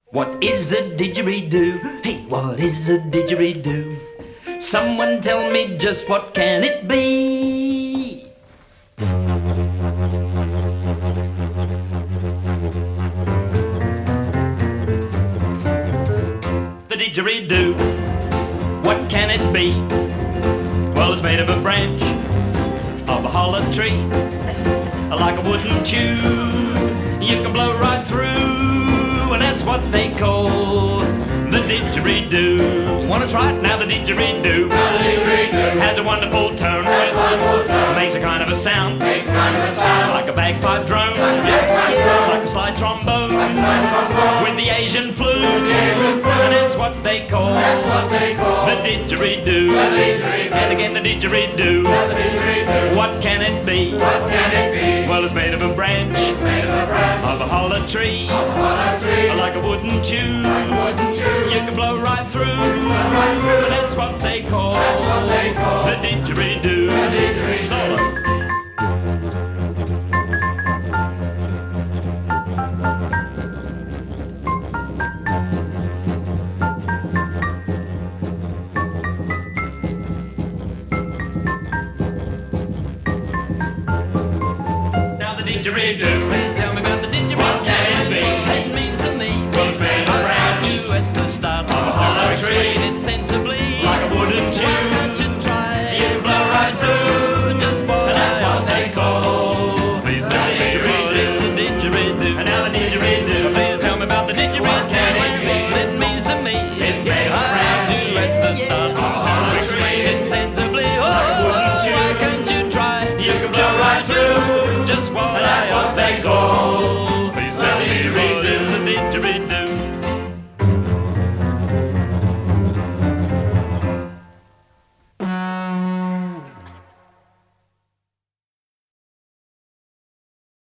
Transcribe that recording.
What is a didgeridoo? Hey, what is a didgeridoo? Someone tell me just what can it be? The didgeridoo, what can it be? Well, it's made of a branch of a hollow tree, like a wooden tube you can blow right through, and that's what they call the didgeridoo. Wanna try it now? The didgeridoo. Now the didgeridoo has a wonderful tone. has wonderful tone. Makes a kind of a sound. Makes kind of a sound. Like a bagpipe drone. Like a bagpipe drone. Like a slide trombone. Like a slide trombone. With the Asian flute. With the Asian flute. And that's what they call. That's what they call the didgeridoo. the didgeridoo. And again the didgeridoo. Now the didgeridoo. What can it be? What can it be? Well, it's made of a branch It's made of a branch of a hollow tree. of a hollow tree. Like a wooden tube. Like a wooden tube. You can blow right through. right through. And that's what they call. That's what they call the didgeridoo. the didgeridoo. Solo. Now the didgeridoo. Please tell me about the didgeridoo. What can it be? It means to me. Well, it's made of a branch You at the start of a hollow tree. Explain it sensibly. Like a wooden One tube. touch and try. You can blow right through. Just what And that's what I they call Please the tell me didgeridoo. the didgeridoo. And now the didgeridoo. Please tell me about the didgeridoo.